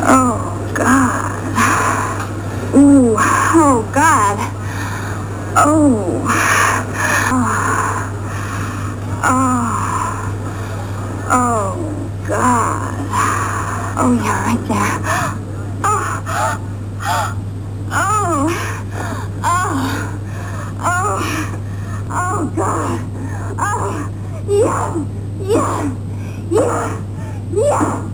Oh, God. Ooh, oh, God. Oh. Oh. Oh, God. Oh, you're right there. Oh. Oh. Oh. Oh. Oh, God. Oh. Yes. Yes. Yes. Yes.